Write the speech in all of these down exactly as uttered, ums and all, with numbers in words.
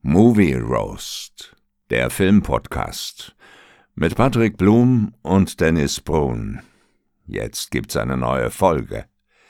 Movie Roast, der Filmpodcast mit Patrick Blum und Dennis Brun. Jetzt gibt's eine neue Folge.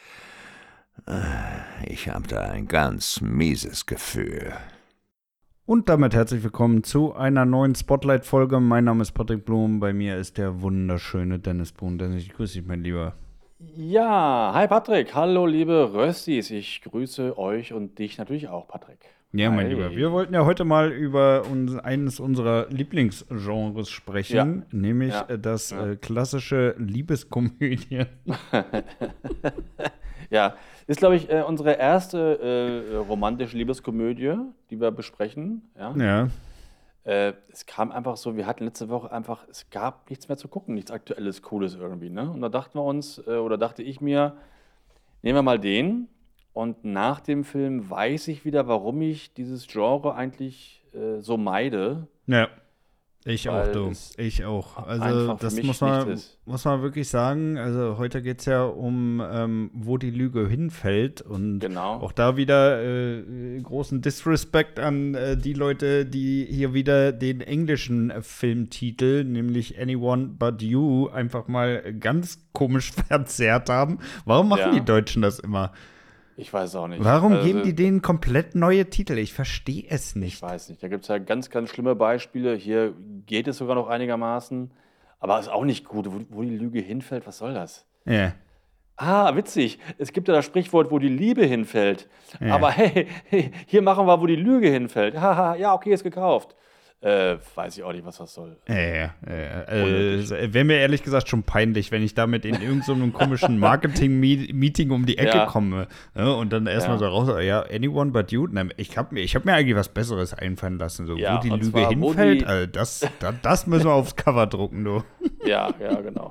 Ich habe da ein ganz mieses Gefühl. Und damit herzlich willkommen zu einer neuen Spotlight-Folge. Mein Name ist Patrick Blum, bei mir ist der wunderschöne Dennis Brun. Dennis, ich grüße dich, mein Lieber. Ja, hi Patrick, hallo liebe Röstis, ich grüße euch und dich natürlich auch, Patrick. Ja, mein Hi. Lieber, wir wollten ja heute mal über uns, eines unserer Lieblingsgenres sprechen, Ja. nämlich Ja. äh, das Ja. äh, klassische Liebeskomödie. Ja, ist glaube ich äh, unsere erste äh, romantische Liebeskomödie, die wir besprechen. Ja. Ja, Äh, es kam einfach so, wir hatten letzte Woche einfach, es gab nichts mehr zu gucken, nichts Aktuelles, Cooles irgendwie. Ne? Und da dachten wir uns, äh, oder dachte ich mir, nehmen wir mal den. Und nach dem Film weiß ich wieder, warum ich dieses Genre eigentlich äh, so meide. ja. Ich auch, Weil du. es Ich auch. Also einfach für das mich muss man, nichts ist. muss man wirklich sagen. Also heute geht es ja um, ähm, wo die Lüge hinfällt. Und Genau. auch da wieder äh, großen Disrespect an äh, die Leute, die hier wieder den englischen äh, Filmtitel, nämlich Anyone But You, einfach mal ganz komisch verzerrt haben. Warum machen Ja. die Deutschen das immer? Ich weiß auch nicht. Warum Also, geben die denen komplett neue Titel? Ich verstehe es Ich nicht. weiß nicht. Da gibt es ja ganz, ganz schlimme Beispiele. Hier geht es sogar noch einigermaßen. Aber ist auch nicht gut. Wo, wo die Lüge hinfällt, was soll das? Ja. Ah, witzig. Es gibt ja das Sprichwort, wo die Liebe hinfällt. Ja. Aber hey, hey, hier machen wir, wo die Lüge hinfällt. Haha, ja, okay, ist gekauft. Äh, weiß ich auch nicht, was das soll. Ja, ja, ja. Äh, Wäre mir ehrlich gesagt schon peinlich, wenn ich damit in irgendeinem so einem komischen Marketing-Meeting um die Ecke Ja. komme, ja, und dann erstmal Ja. so raus, ja, anyone but you. Nein, ich habe mir, ich hab mir eigentlich was Besseres einfallen lassen, so, Ja, wo die und Lüge zwar, wo hinfällt, die- also das, das, das müssen wir aufs Cover drucken, du. Ja, ja, genau.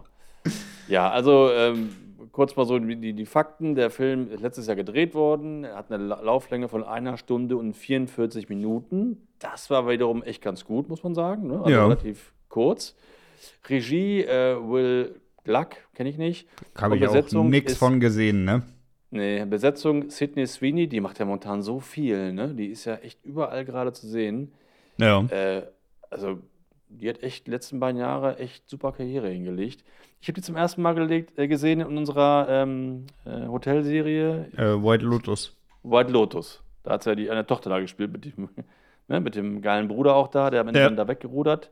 Ja, also ähm, kurz mal so die, die Fakten. Der Film ist letztes Jahr gedreht worden. Er hat eine La- Lauflänge von einer Stunde und vierundvierzig Minuten. Das war wiederum echt ganz gut, muss man sagen. Ne? Also Ja. relativ kurz. Regie äh, Will Gluck, kenne ich nicht. Habe Und ich auch Besetzung nichts ist- von gesehen, ne? Nee, Besetzung Sydney Sweeney, die macht ja momentan so viel. Ne? Die ist ja echt überall gerade zu sehen. Ja. Äh, also, die hat echt die letzten beiden Jahre echt super Karriere hingelegt. Ich habe die zum ersten Mal gelegt, äh, gesehen in unserer ähm, äh, Hotelserie Äh, White Lotus. White Lotus. Da hat sie ja die, eine Tochter da gespielt, mit dem, ne, mit dem geilen Bruder auch da, der am Ende Ja. dann da weggerudert.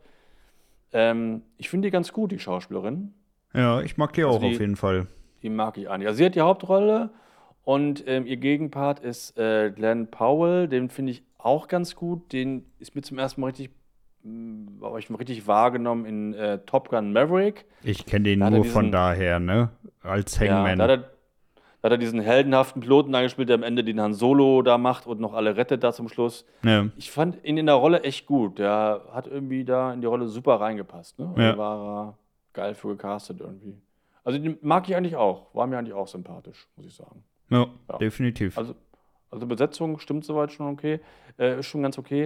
Ähm, ich finde die ganz gut, die Schauspielerin. Ja, ich mag die Also auch die- auf jeden Fall. Die mag ich eigentlich. Also sie hat die Hauptrolle und ähm, ihr Gegenpart ist äh, Glenn Powell. Den finde ich auch ganz gut. Den ist mir zum ersten Mal richtig, mh, habe ich mal richtig wahrgenommen in äh, Top Gun Maverick. Ich kenne den Da hat er nur von diesen- daher, ne? Als Ja, Hangman. da hat, er, da hat er diesen heldenhaften Piloten da gespielt, der am Ende den Han Solo da macht und noch alle rettet da zum Schluss. ja. Ich fand ihn in der Rolle echt gut. Der hat irgendwie da in die Rolle super reingepasst. Ne? Also Ja. war er geil für gecastet irgendwie. Also den mag ich eigentlich auch. War mir eigentlich auch sympathisch, muss ich sagen. Ja, Ja. definitiv. Also, also Besetzung stimmt soweit schon okay, äh, ist schon ganz okay.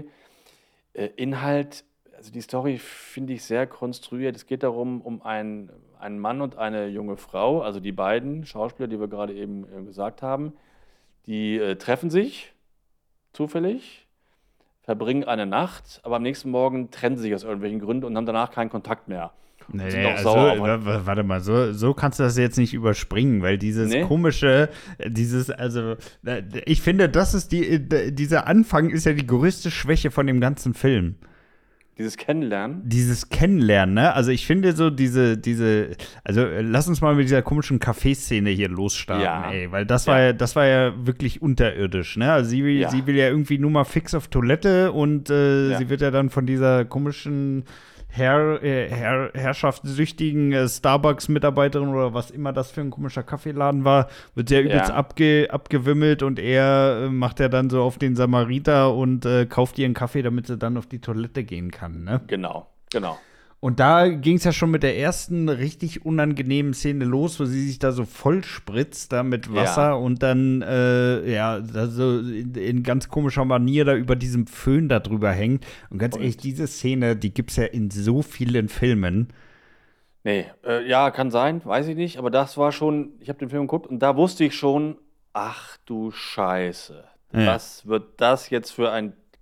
Äh, Inhalt, also die Story finde ich sehr konstruiert. Es geht darum, um einen, einen Mann und eine junge Frau, also die beiden Schauspieler, die wir gerade eben äh, gesagt haben, die äh, treffen sich zufällig, verbringen eine Nacht, aber am nächsten Morgen trennen sie sich aus irgendwelchen Gründen und haben danach keinen Kontakt mehr. Nee, sind nee, auch also, sauer auf- wa- wa- warte mal, so, so kannst du das jetzt nicht überspringen, weil dieses Nee? komische, äh, dieses, also, äh, ich finde, das ist die, äh, dieser Anfang ist ja die größte Schwäche von dem ganzen Film. Dieses Kennenlernen. Dieses Kennenlernen, ne? Also ich finde so diese, diese, also äh, lass uns mal mit dieser komischen Kaffeeszene hier losstarten, Ja. ey, weil das Ja. war ja, das war ja wirklich unterirdisch, ne? Also sie will, Ja. sie will ja irgendwie nur mal fix auf Toilette und äh, Ja. sie wird ja dann von dieser komischen Herr, äh, Herr, herrschaftssüchtigen äh, Starbucks-Mitarbeiterin oder was immer das für ein komischer Kaffeeladen war, wird ja übelst Ja. abge, abgewimmelt und er äh, macht ja dann so auf den Samariter und äh, kauft ihr einen Kaffee, damit sie dann auf die Toilette gehen kann, ne? Genau, genau. Und da ging es ja schon mit der ersten richtig unangenehmen Szene los, wo sie sich da so voll spritzt, da mit Wasser Ja. und dann, äh, ja, da so in, in ganz komischer Manier da über diesem Föhn da drüber hängt. Und ganz Und- ehrlich, diese Szene, die gibt's ja in so vielen Filmen. Nee, äh, ja, kann sein, weiß ich nicht, aber das war schon, ich habe den Film geguckt und da wusste ich schon, ach du Scheiße, Ja. was wird das jetzt für ein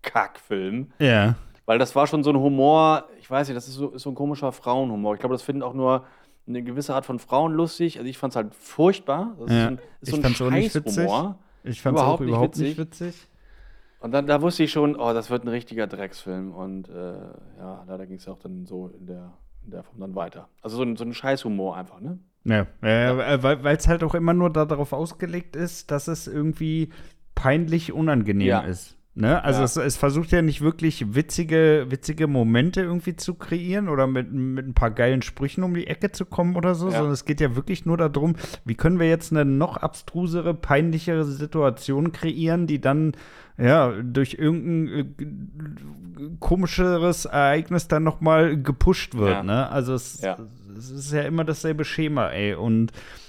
Kackfilm. Ja. Weil das war schon so ein Humor, ich weiß nicht, das ist so, ist so ein komischer Frauenhumor. Ich glaube, das finden auch nur eine gewisse Art von Frauen lustig. Also ich fand es halt furchtbar. Das Ja. ist so ein, ist so Ich ein fand's auch nicht witzig. Scheißhumor. Ich fand es auch überhaupt nicht witzig. Und dann da wusste ich schon, oh, das wird ein richtiger Drecksfilm. Und äh, ja, leider ging es auch dann so in der, in der Form dann weiter. Also so ein, so ein Scheißhumor einfach, ne? Ja, äh, weil es halt auch immer nur darauf ausgelegt ist, dass es irgendwie peinlich unangenehm Ja. ist. Ne? Also Ja. es, es versucht ja nicht wirklich witzige, witzige Momente irgendwie zu kreieren oder mit, mit ein paar geilen Sprüchen um die Ecke zu kommen oder so, Ja. sondern es geht ja wirklich nur darum, wie können wir jetzt eine noch abstrusere, peinlichere Situation kreieren, die dann ja durch irgendein äh, komischeres Ereignis dann noch mal gepusht wird. Ja. Ne? Also es, Ja. es ist ja immer dasselbe Schema, ey. Und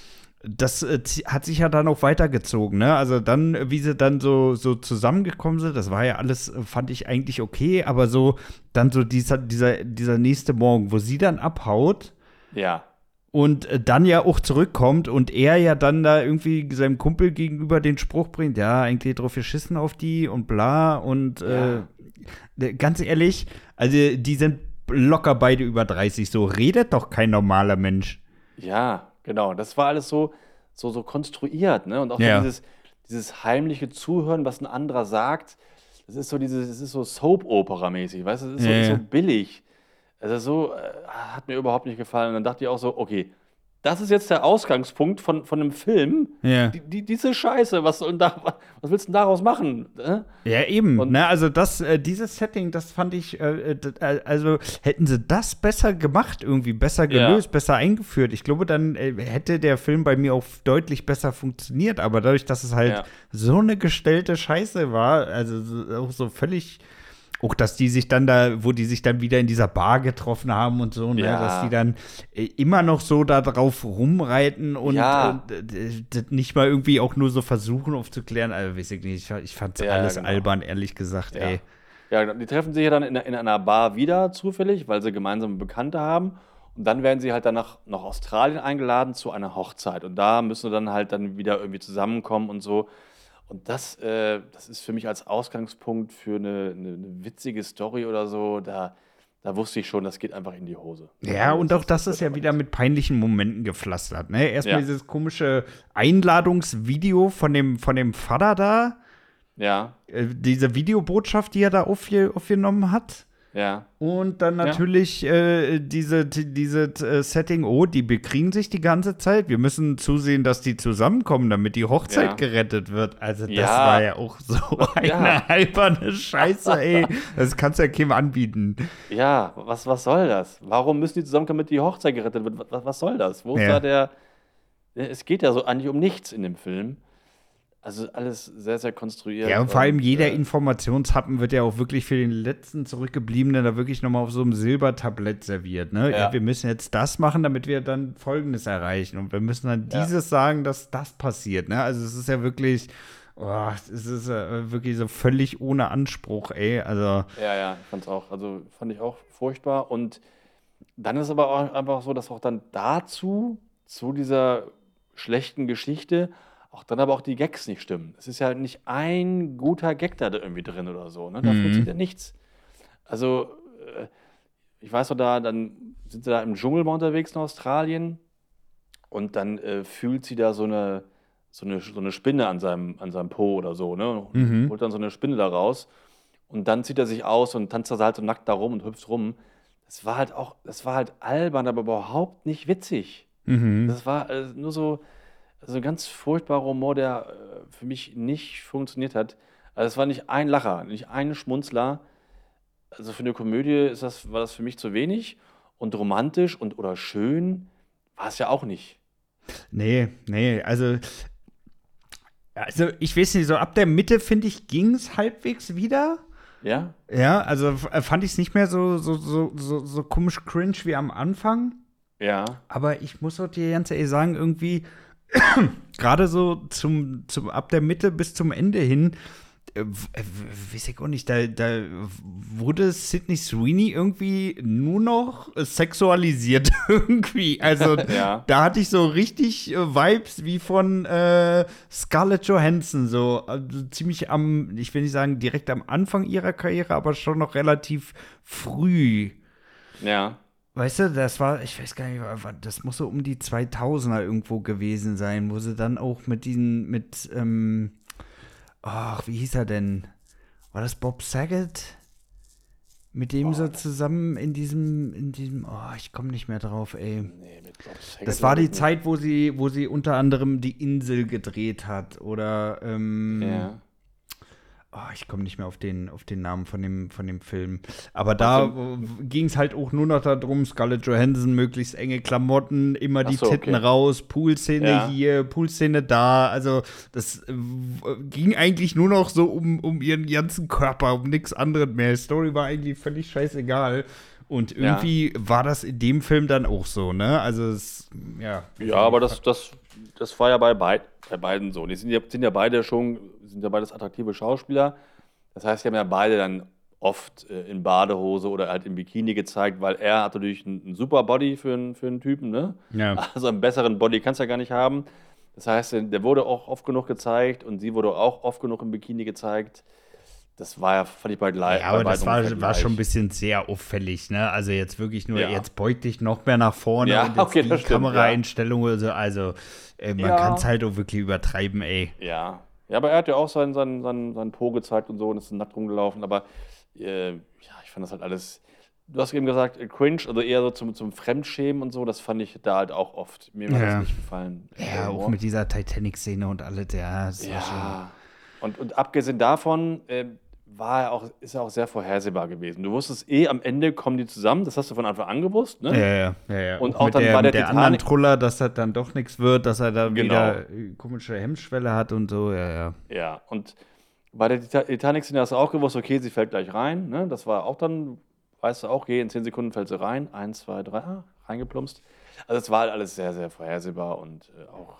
das äh, zie- hat sich ja dann auch weitergezogen, ne? Also dann, äh, wie sie dann so, so zusammengekommen sind, das war ja alles, äh, fand ich eigentlich okay, aber so, dann so dieser, dieser, dieser nächste Morgen, wo sie dann abhaut Ja. und äh, dann ja auch zurückkommt und er ja dann da irgendwie seinem Kumpel gegenüber den Spruch bringt, ja, eigentlich drauf geschissen auf die und bla und äh, äh, ganz ehrlich, also die sind locker beide über dreißig, so redet doch kein normaler Mensch. Ja, genau. Das war alles so, so, so konstruiert, ne? Und auch Ja. so dieses, dieses heimliche Zuhören, was ein anderer sagt. Das ist so dieses, das ist so Soap-Opera-mäßig, weißt du? Das ist so, Ja, ja. so billig. Also so äh, hat mir überhaupt nicht gefallen. Und dann dachte ich auch so, okay, das ist jetzt der Ausgangspunkt von, von einem Film. Ja. Die, die, diese Scheiße, was soll denn da, was willst du denn daraus machen? Ne? Ja, eben. Und- Ne? Also das, äh, dieses Setting, das fand ich, äh, d- äh, also hätten sie das besser gemacht, irgendwie besser Ja. gelöst, besser eingeführt. Ich glaube, dann äh, hätte der Film bei mir auch deutlich besser funktioniert. Aber dadurch, dass es halt Ja. so eine gestellte Scheiße war, also so, auch so völlig, auch dass die sich dann da, wo die sich dann wieder in dieser Bar getroffen haben und so, ne? Ja. Dass die dann äh, immer noch so da drauf rumreiten und, Ja. und äh, das nicht mal irgendwie auch nur so versuchen aufzuklären. Also weiß ich nicht, ich, ich fand's Ja, alles genau. albern, ehrlich gesagt, Ja. ey. Ja, die treffen sich ja dann in, in einer Bar wieder zufällig, weil sie gemeinsame Bekannte haben. Und dann werden sie halt dann nach, nach Australien eingeladen zu einer Hochzeit. Und da müssen sie dann halt dann wieder irgendwie zusammenkommen und so. Und das, äh, das ist für mich als Ausgangspunkt für eine, eine, eine witzige Story oder so, da, da wusste ich schon, das geht einfach in die Hose. Ja, und auch das ist ja wieder mit peinlichen Momenten gepflastert, ne? Erstmal Ja. dieses komische Einladungsvideo von dem, von dem Vater da, Ja, äh, diese Videobotschaft, die er da aufge, aufgenommen hat. ja, Und dann Ja. natürlich äh, diese, die- diese äh, Setting, oh, die bekriegen sich die ganze Zeit. Wir müssen zusehen, dass die zusammenkommen, damit die Hochzeit Ja. gerettet wird. Also das Ja. war ja auch so eine Ja. alberne Scheiße, ey. Das kannst du ja keinem anbieten. ja, was, was soll das? Warum müssen die zusammenkommen, damit die Hochzeit gerettet wird? Was, was soll das? Wo ist Ja. da der. Es geht ja so eigentlich um nichts in dem Film. Also alles sehr, sehr konstruiert. Ja, und vor allem jeder äh, Informationshappen wird ja auch wirklich für den letzten Zurückgebliebenen da wirklich nochmal auf so einem Silbertablett serviert, ne? Ja. Ja. wir müssen jetzt das machen, damit wir dann Folgendes erreichen. Und wir müssen dann Ja. dieses sagen, dass das passiert, ne? Also es ist ja wirklich, oh, es ist äh, wirklich so völlig ohne Anspruch, ey. Also, Ja, ja, ich fand's auch. Also fand ich auch furchtbar. Und dann ist aber auch einfach so, dass auch dann dazu, zu dieser schlechten Geschichte, auch dann aber auch die Gags nicht stimmen. Es ist ja nicht ein guter Gag da irgendwie drin oder so. Ne? Da Mhm. funktioniert ja nichts. Also, äh, ich weiß noch, da, dann sind sie da im Dschungel mal unterwegs in Australien und dann äh, fühlt sie da so eine, so eine, so eine Spinne an seinem, an seinem Po oder so, ne? Und Mhm. holt dann so eine Spinne da raus und dann zieht er sich aus und tanzt da halt so nackt da rum und hüpft rum. Das war halt auch, das war halt albern, aber überhaupt nicht witzig. mhm. Das war äh, nur so, so ein ganz furchtbarer Humor, der äh, für mich nicht funktioniert hat. Also es war nicht ein Lacher, nicht ein Schmunzler. Also für eine Komödie ist das, war das für mich zu wenig. Und romantisch und oder schön war es ja auch nicht. Nee, nee, also, also ich weiß nicht, so ab der Mitte, finde ich, ging es halbwegs wieder. Ja? Ja, also f- fand ich es nicht mehr so, so, so, so, so komisch cringe wie am Anfang. Ja. Aber ich muss auch dir ganz ehrlich sagen, irgendwie, gerade so zum, zum, ab der Mitte bis zum Ende hin, äh, w- weiß ich auch nicht, da, da wurde Sydney Sweeney irgendwie nur noch sexualisiert irgendwie. Also Ja. da hatte ich so richtig äh, Vibes wie von äh, Scarlett Johansson, so also ziemlich am, ich will nicht sagen direkt am Anfang ihrer Karriere, aber schon noch relativ früh. Ja. Weißt du, das war, ich weiß gar nicht, war- das muss so um die zweitausender irgendwo gewesen sein, wo sie dann auch mit diesen, mit, ähm, ach, wie hieß er denn? War das Bob Saget? Mit dem so zusammen in diesem, in diesem, oh, ich komme nicht mehr drauf, ey. Nee, mit Bob Saget Das war glaub die ich nicht. Zeit, wo sie, wo sie unter anderem die Insel gedreht hat. Oder, ähm, Ja. oh, ich komme nicht mehr auf den, auf den Namen von dem, von dem Film. Aber da ging es halt auch nur noch darum, Scarlett Johansson, möglichst enge Klamotten, immer die Ach so, Titten okay. raus, Poolszene Ja. hier, Poolszene da. Also das äh, w- ging eigentlich nur noch so um, um ihren ganzen Körper, um nichts anderes mehr. Die Story war eigentlich völlig scheißegal. Und Ja. irgendwie war das in dem Film dann auch so, ne? Also es, ja. Ja, aber das, das, das war ja bei, beid, bei beiden so. Die sind ja, sind ja beide schon, sind ja beides attraktive Schauspieler. Das heißt, die haben ja beide dann oft äh, in Badehose oder halt im Bikini gezeigt, weil er hat natürlich einen, einen super Body für einen, für einen Typen, ne? Ja. Also einen besseren Body kannst du ja gar nicht haben. Das heißt, der wurde auch oft genug gezeigt und sie wurde auch oft genug im Bikini gezeigt. Das war ja, fand ich bei gleich. Ja, aber bei das beiden ungefähr war, war gleich. schon ein bisschen sehr auffällig, ne? Also jetzt wirklich nur, Ja. jetzt beug dich noch mehr nach vorne Ja, und jetzt okay, die das stimmt, Kameraeinstellung oder so. Also äh, man Ja. kann es halt auch wirklich übertreiben, ey. Ja. Ja, aber er hat ja auch seinen, seinen, seinen, seinen Po gezeigt und so und ist nackt rumgelaufen. Aber äh, ja, ich fand das halt alles. Du hast eben gesagt, äh, cringe, also eher so zum, zum Fremdschämen und so. Das fand ich da halt auch oft. Mir hat Ja. das nicht gefallen. Ja, Der auch Humor. mit dieser Titanic-Szene und alles, ja. Das war schon, Ja. Und, und abgesehen davon äh, war er auch, ist er auch sehr vorhersehbar gewesen. Du wusstest eh, am Ende kommen die zusammen. Das hast du von Anfang an gewusst, ne? ja, ja, ja, ja. Und auch, auch mit dann der, bei der mit der anderen Titanic- Truller, dass das dann doch nichts wird, dass er da Genau. wieder äh, komische Hemmschwelle hat und so, ja, ja. Ja, und bei der Tita- Titanic-Szene hast du auch gewusst, okay, sie fällt gleich rein. Ne? Das war auch dann, weißt du auch, okay, in zehn Sekunden fällt sie rein. Eins, zwei, drei, ah, reingeplumpst. Also es war halt alles sehr, sehr vorhersehbar und äh, auch,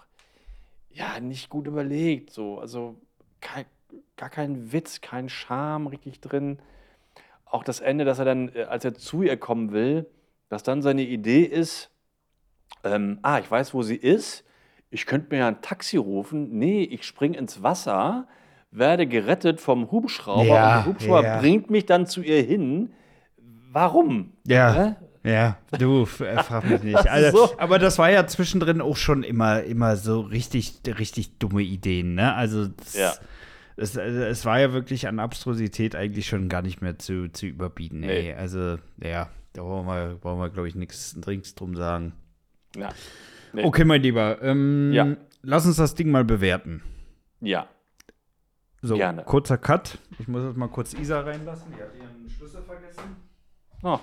ja, nicht gut überlegt. So. Also kein, gar kein Witz, kein Charme richtig drin. Auch das Ende, dass er dann, äh, als er zu ihr kommen will, dass dann seine Idee ist, ähm, ah, ich weiß, wo sie ist. Ich könnte mir ja ein Taxi rufen. Nee, ich springe ins Wasser, werde gerettet vom Hubschrauber Ja, und der Hubschrauber ja. bringt mich dann zu ihr hin. Warum? Ja. Hä? Ja, du, f- äh, frag mich nicht. Also, So. aber das war ja zwischendrin auch schon immer, immer so richtig, richtig dumme Ideen, ne? Also, das, Ja. es, also, es war ja wirklich an Abstrusität eigentlich schon gar nicht mehr zu, zu überbieten, ey. Nee. Also, ja, da brauchen wir, brauchen wir glaube ich, nichts dringend drum sagen. Ja. Nee. Okay, mein Lieber, ähm, Ja. lass uns das Ding mal bewerten. Ja. So, Gerne. kurzer Cut. Ich muss jetzt mal kurz Isa reinlassen. Die hat ihren Schlüssel vergessen. Oh.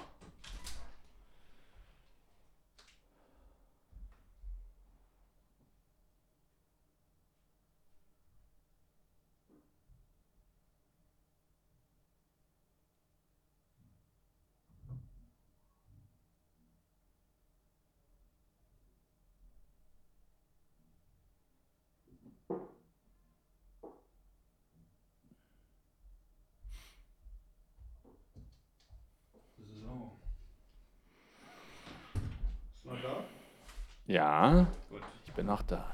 So. Ist noch da? Ja. Ich bin noch da.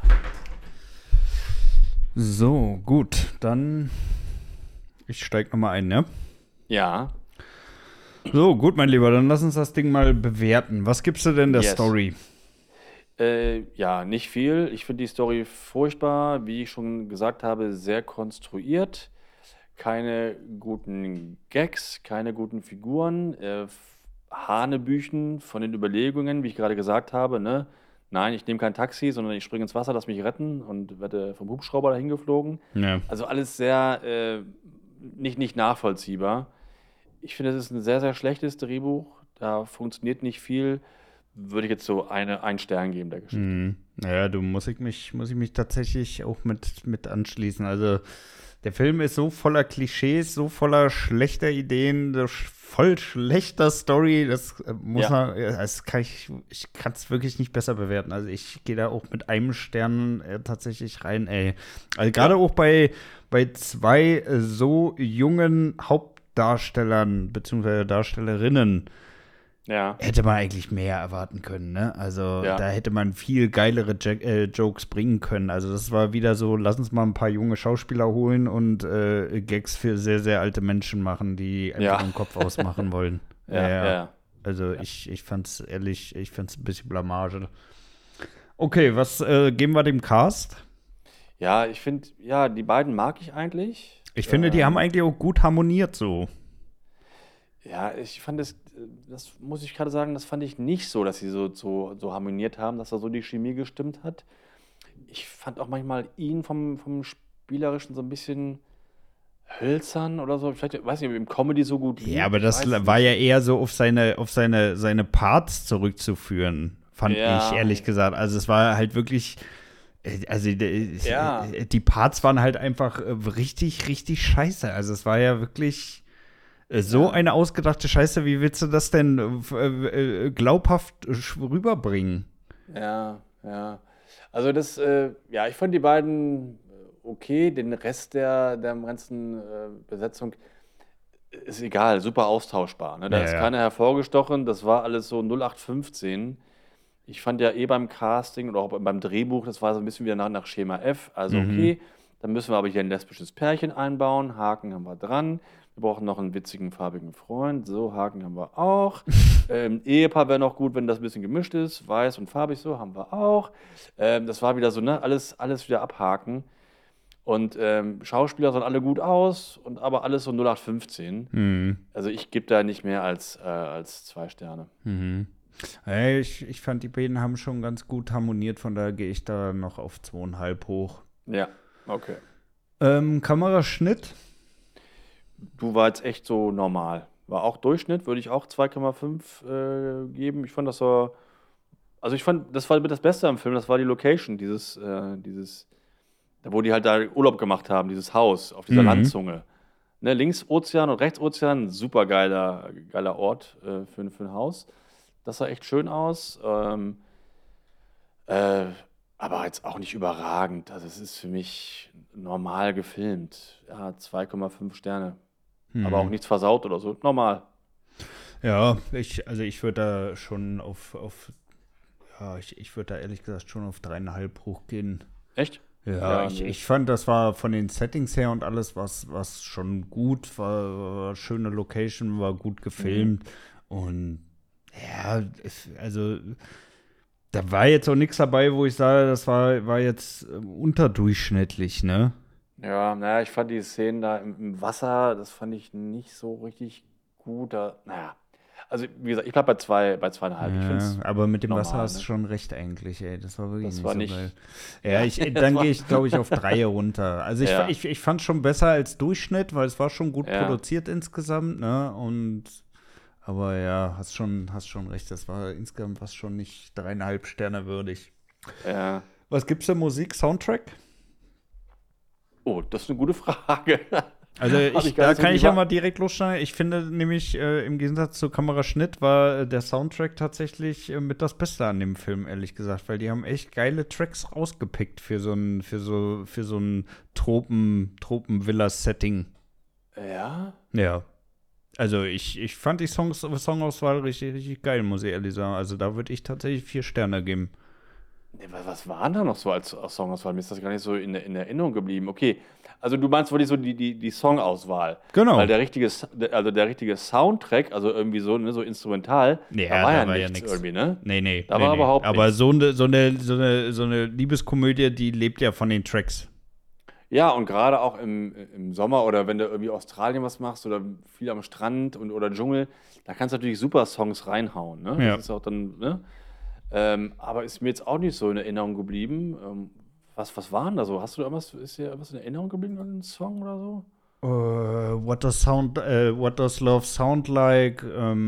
So, gut, dann ich steig noch mal ein, ne? Ja. So, gut, mein Lieber, dann lass uns das Ding mal bewerten. Was gibst du denn der Yes. Story? Äh, ja, nicht viel. Ich finde die Story furchtbar, wie ich schon gesagt habe, sehr konstruiert. Keine guten Gags, keine guten Figuren, äh, f- Hanebüchen von den Überlegungen, wie ich gerade gesagt habe, ne? Nein, ich nehme kein Taxi, sondern ich springe ins Wasser, lass mich retten und werde vom Hubschrauber dahin geflogen. Ja. Also alles sehr äh, nicht, nicht nachvollziehbar. Ich finde, es ist ein sehr, sehr schlechtes Drehbuch. Da funktioniert nicht viel. Würde ich jetzt so eine, einen Stern geben der Geschichte. Mhm. Naja, du muss ich mich, muss ich mich tatsächlich auch mit, mit anschließen. Also der Film ist so voller Klischees, so voller schlechter Ideen, so sch- voll schlechter Story. Das äh, muss Ja. man, äh, das kann ich, ich kann es wirklich nicht besser bewerten. Also ich gehe da auch mit einem Stern äh, tatsächlich rein, ey. Also gerade auch bei, bei zwei äh, so jungen Hauptdarstellern beziehungsweise Darstellerinnen Ja. hätte man eigentlich mehr erwarten können, ne? Also Ja. da hätte man viel geilere Jack äh, Jokes bringen können. Also das war wieder so, lass uns mal ein paar junge Schauspieler holen und äh, Gags für sehr, sehr alte Menschen machen, die einfach Ja. den Kopf ausmachen wollen. Ja, ja. ja. Also ich, ich fand's ehrlich, ich fand's ein bisschen Blamage. Okay, was äh, geben wir dem Cast? Ja, ich finde, ja, die beiden mag ich eigentlich. Ich finde, die Ähm, haben eigentlich auch gut harmoniert so. Ja, ich fand es, das muss ich gerade sagen, das fand ich nicht so, dass sie so, so, so harmoniert haben, dass da so die Chemie gestimmt hat. Ich fand auch manchmal ihn vom, vom Spielerischen so ein bisschen hölzern oder so. Vielleicht, weiß nicht, ob ihm Comedy so gut liegt. Ja, aber ich das weiß war nicht. ja eher so auf seine, auf seine, seine Parts zurückzuführen, fand Ja. ich, ehrlich gesagt. Also es war halt wirklich, äh, also die, Ja. die Parts waren halt einfach äh, richtig, richtig scheiße. Also es war ja wirklich äh, so Ja. eine ausgedachte Scheiße. Wie willst du das denn äh, äh, glaubhaft äh, rüberbringen? Ja, ja. Also das, äh, ja, ich fand die beiden äh, okay. Den Rest der, der ganzen äh, Besetzung ist egal, super austauschbar. Ne? Da Ja, ist ja. keiner hervorgestochen, das war alles so null acht fünfzehn. Ich fand ja eh beim Casting oder auch beim Drehbuch, das war so ein bisschen wieder nach, nach Schema F. Also Mhm. okay, dann müssen wir aber hier ein lesbisches Pärchen einbauen. Haken haben wir dran. Wir brauchen noch einen witzigen, farbigen Freund. So, Haken haben wir auch. ähm, Ehepaar wäre noch gut, wenn das ein bisschen gemischt ist. Weiß und farbig, so haben wir auch. Ähm, das war wieder so, ne? Alles, alles wieder abhaken. Und ähm, Schauspieler sahen alle gut aus, und aber alles so null acht fünfzehn. Mhm. Also ich gebe da nicht mehr als, äh, als zwei Sterne. Mhm. Hey, ich, ich fand, die beiden haben schon ganz gut harmoniert, von daher gehe ich da noch auf zweieinhalb hoch. Ja, okay. Ähm, Kameraschnitt? Du war jetzt echt so normal. War auch Durchschnitt, würde ich auch zwei Komma fünf äh, geben. Ich fand, das war, also ich fand, das war das Beste am Film, das war die Location, dieses, äh, dieses, da wo die halt da Urlaub gemacht haben, dieses Haus auf dieser Mhm. Landzunge. Ne, links Ozean und rechts Ozean, super geiler, geiler Ort äh, für, für ein Haus. Das sah echt schön aus. Ähm, äh, aber jetzt auch nicht überragend. Also es ist für mich normal gefilmt. Ja, zwei Komma fünf Sterne. Aber auch nichts versaut oder so. Normal. Ja, ich, also ich würde da schon auf, auf ja, ich, ich würde da ehrlich gesagt schon auf dreieinhalb hochgehen. Echt? Ja, Ja, ich, nee. ich fand, das war von den Settings her und alles, was, was schon gut war, war schöne Location, war gut gefilmt. Und ja, es, also da war jetzt auch nichts dabei, wo ich sage, das war, war jetzt äh, unterdurchschnittlich, ne? Ja, naja, ich fand die Szenen da im, im Wasser, das fand ich nicht so richtig gut. Da, naja, also wie gesagt, ich bleib bei zwei, bei zweieinhalb. Ich find's Ja, aber mit dem normal, Wasser hast du ne? schon recht eigentlich, ey. Das war wirklich Das nicht war so nicht- geil. Ja, Ja, ich, das dann war- gehe ich, glaube ich, auf drei runter. Also ich, Ja. ich, ich fand schon besser als Durchschnitt, weil es war schon gut Ja. produziert insgesamt, ne? Und aber ja, hast schon, hast schon recht, das war insgesamt was schon nicht dreieinhalb Sterne würdig. Ja. Was gibt's für Musik, Soundtrack? Oh, das ist eine gute Frage. Also Hab ich, gar da nicht so kann die ich ja Wa- mal direkt lossteigen. Ich finde nämlich, äh, im Gegensatz zu Kameraschnitt war äh, der Soundtrack tatsächlich äh, mit das Beste an dem Film, ehrlich gesagt, weil die haben echt geile Tracks rausgepickt für so ein, für so, für so ein Tropen, Tropen-Villa-Setting. Ja? Ja. Also ich, ich fand die Songs, Songauswahl richtig, richtig geil, muss ich ehrlich sagen. Also da würde ich tatsächlich vier Sterne geben. Nee, wa- was waren da noch so als, als Songauswahl? Mir ist das gar nicht so in, in Erinnerung geblieben. Okay, also du meinst wirklich so die, die, die Songauswahl. Genau. Weil der richtige, S- der- also der richtige Soundtrack, also irgendwie so, ne, so instrumental, Ja, da war da ja war ja nichts nix. irgendwie, ne? Nee, nee. Da nee, war nee. überhaupt Aber nichts. so eine, so, eine, so, eine, so eine Liebeskomödie, die lebt ja von den Tracks. Ja, und gerade auch im, im Sommer oder wenn du irgendwie Australien was machst oder viel am Strand und, oder Dschungel, da kannst du natürlich super Songs reinhauen, ne? Ja. Das ist auch dann, ne? Ähm, aber ist mir jetzt auch nicht so in Erinnerung geblieben. Ähm, was, was waren da so? Hast du da irgendwas, ist dir irgendwas in Erinnerung geblieben an einen Song oder so? Uh, what does sound, uh, what does love sound like?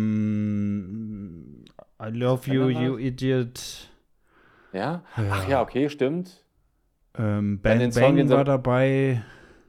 Um, I love you, verändern you was? idiot. Ja? Ja. Ach ja, okay, stimmt. Ähm, Dann den Bang Song, den Bang sie- war dabei.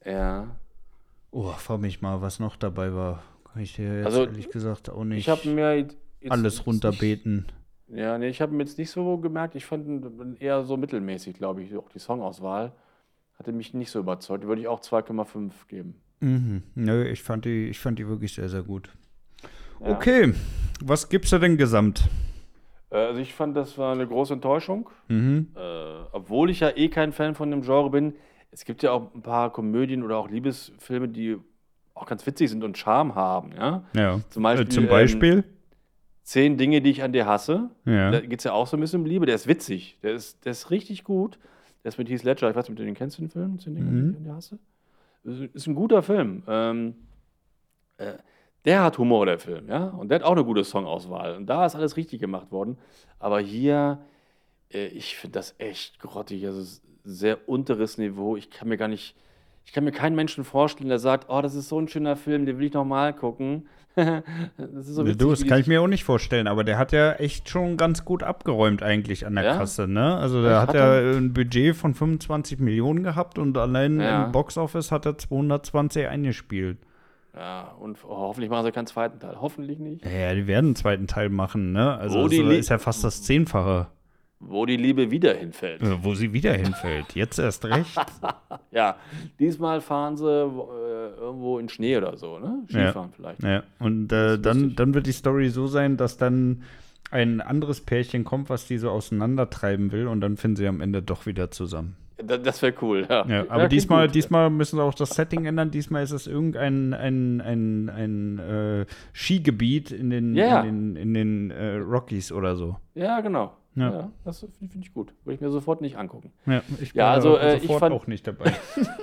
Ja. Oh, frag mich mal, was noch dabei war. Kann ich dir jetzt Also, ehrlich gesagt auch nicht Ich habe mir jetzt alles jetzt runterbeten. Nicht, ja, nee, ich habe mir jetzt nicht so gemerkt. Ich fand ihn eher so mittelmäßig, glaube ich. Auch die Songauswahl hatte mich nicht so überzeugt. Die würde ich auch zwei Komma fünf geben. Mhm. Nö, ich fand die, ich fand die wirklich sehr, sehr gut. Ja. Okay, was gibst du denn gesamt? Äh, Also ich fand, das war eine große Enttäuschung. Mhm. Äh, obwohl ich ja eh kein Fan von dem Genre bin. Es gibt ja auch ein paar Komödien oder auch Liebesfilme, die auch ganz witzig sind und Charme haben. Ja? Ja. Zum Beispiel, äh, zum ähm, Beispiel? Zehn Dinge, die ich an dir hasse. Ja. Da geht es ja auch so ein bisschen um Liebe. Der ist witzig. Der ist, der ist richtig gut. Der ist mit Heath Ledger. Ich weiß nicht, ob du den kennst, den Film. Zehn Dinge, Mhm. die ich an dir hasse. Ist, ist ein guter Film. Ähm, äh, der hat Humor, der Film. Ja? Und der hat auch eine gute Songauswahl. Und da ist alles richtig gemacht worden. Aber hier, äh, ich finde das echt grottig. Also es ist sehr unteres Niveau. Ich kann mir gar nicht, ich kann mir keinen Menschen vorstellen, der sagt, oh, das ist so ein schöner Film, den will ich noch mal gucken. Das ist so witzig, Du, das wie kann die- ich mir auch nicht vorstellen, aber der hat ja echt schon ganz gut abgeräumt eigentlich an der Ja? Kasse, ne? Also der Echt, hat hat ja er? ein Budget von fünfundzwanzig Millionen gehabt und allein Ja. im Boxoffice hat er zweihundertzwanzig eingespielt. Ja, und hoffentlich machen sie keinen zweiten Teil. Hoffentlich nicht. Ja, die werden einen zweiten Teil machen, ne? Also Wo das die Lie- ist ja fast das Zehnfache, Wo die Liebe wieder hinfällt. äh, wo sie wieder hinfällt. Jetzt erst recht. Ja, diesmal fahren sie äh, irgendwo in Schnee oder so, ne? Skifahren vielleicht. Ja, und Das äh, ist dann, lustig. dann wird die Story so sein, dass dann ein anderes Pärchen kommt, was die so auseinandertreiben will und dann finden sie am Ende doch wieder zusammen. Da- Das wäre cool, ja. Ja, Ja, aber klingt diesmal, gut. diesmal müssen sie auch das Setting ändern. Diesmal ist es irgendein ein, ein, ein, äh, Skigebiet in den, Ja. in den, in den äh, Rockies oder so. Ja, genau. Ja. Ja. das finde find ich gut. Würde ich mir sofort nicht angucken. Ja, ich Ja, war also, da äh, ich sofort fand- auch nicht dabei.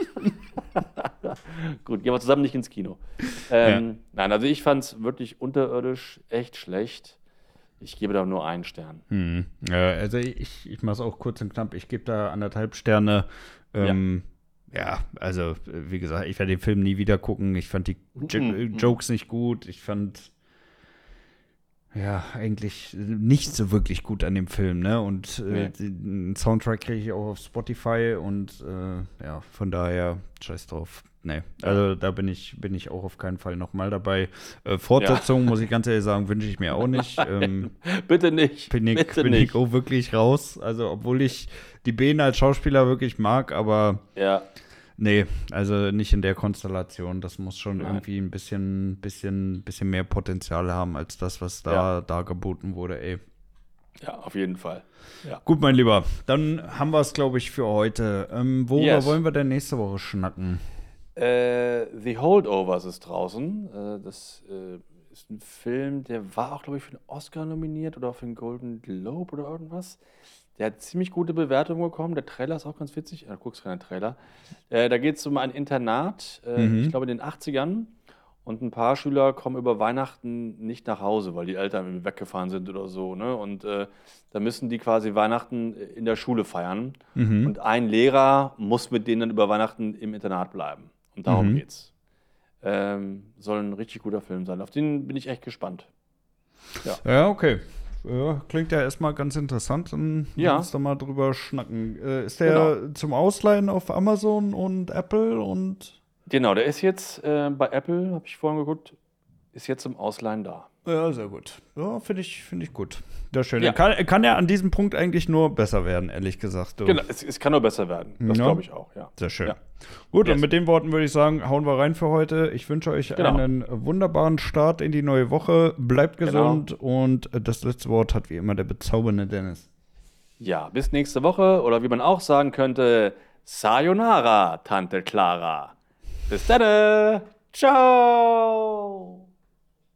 Gut, gehen wir zusammen nicht ins Kino. Ähm, Nein, also ich fand es wirklich unterirdisch, echt schlecht. Ich gebe da nur einen Stern. Hm. Ja, also ich, ich mache es auch kurz und knapp. Ich gebe da anderthalb Sterne. Ähm, ja. also äh, wie gesagt, ich werde den Film nie wieder gucken. Ich fand die Jo- äh, Mhm. Jokes nicht gut. Ich fand ja eigentlich nicht so wirklich gut an dem Film, ne? Und äh, Nee. den Soundtrack kriege ich auch auf Spotify und äh, ja, von daher scheiß drauf. Nee, also da bin ich, bin ich auch auf keinen Fall nochmal dabei. Äh, Fortsetzung, muss ich ganz ehrlich sagen, wünsche ich mir auch nicht. Ähm, Bitte nicht. bin ich, Bitte bin nicht. ich auch wirklich raus. Also, obwohl ich die Bene als Schauspieler wirklich mag, aber Ja, nee, also nicht in der Konstellation. Das muss schon Nein. irgendwie ein bisschen, bisschen, bisschen mehr Potenzial haben als das, was da Ja. dargeboten wurde, ey. ja, auf jeden Fall. Ja. Gut, mein Lieber, dann haben wir es, glaube ich, für heute. Ähm, worüber Yes. wollen wir denn nächste Woche schnacken? Äh, The Holdovers ist draußen. Äh, das äh, ist ein Film, der war auch, glaube ich, für einen Oscar nominiert oder für einen Golden Globe oder irgendwas. Der hat ziemlich gute Bewertungen bekommen. Der Trailer ist auch ganz witzig. Ja, du guckst keinen Trailer. Äh, da geht es um ein Internat, äh, Mhm. ich glaube in den achtzigern. Und ein paar Schüler kommen über Weihnachten nicht nach Hause, weil die Eltern irgendwie weggefahren sind oder so. Ne? Und äh, da müssen die quasi Weihnachten in der Schule feiern. Mhm. Und ein Lehrer muss mit denen dann über Weihnachten im Internat bleiben. Und darum Mhm. geht's. Ähm, soll ein richtig guter Film sein. Auf den bin ich echt gespannt. Ja, okay. Ja, klingt ja erstmal ganz interessant. Dann Ja. lass uns da mal drüber schnacken. Äh, ist der zum Ausleihen auf Amazon und Apple und Genau, der ist jetzt äh, bei Apple, habe ich vorhin geguckt, ist jetzt zum Ausleihen da. ja, sehr gut. Ja, finde ich, finde ich gut. Das ist schön. Ja. Kann, kann ja an diesem Punkt eigentlich nur besser werden, ehrlich gesagt. Du. Genau, es, es kann nur besser werden. Das Ja. glaube ich auch, ja. Sehr schön. Ja. Gut, Yes. und mit den Worten würde ich sagen, hauen wir rein für heute. Ich wünsche euch Genau. einen wunderbaren Start in die neue Woche. Bleibt Genau. gesund und das letzte Wort hat wie immer der bezaubernde Dennis. Ja, bis nächste Woche oder wie man auch sagen könnte, Sayonara, Tante Clara. Bis dann. Ciao.